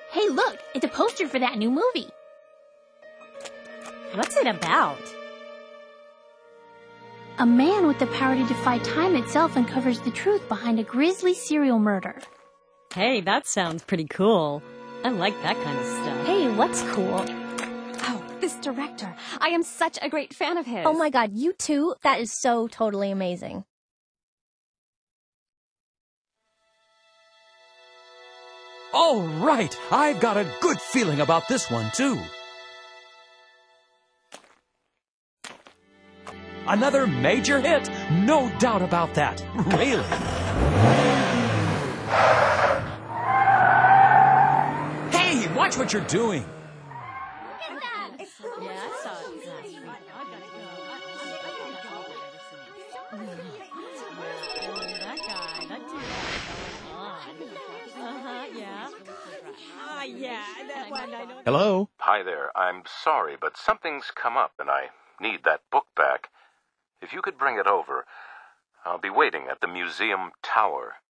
Hey, look, it's a poster for that new movie. What's it about? A man with the power to defy time itself uncovers the truth behind a grisly serial murder. Hey, that sounds pretty cool. I like that kind of stuff. Hey, what's cool? Oh, this director. I am such a great fan of his. Oh my god, you too? That is so totally amazing. All right, I've got a good feeling about this one, too. Another major hit, no doubt about that. Really. Hey, watch what you're doing. Hello? Hi there. I'm sorry, but something's come up and I need that book back. If you could bring it over, I'll be waiting at the museum tower.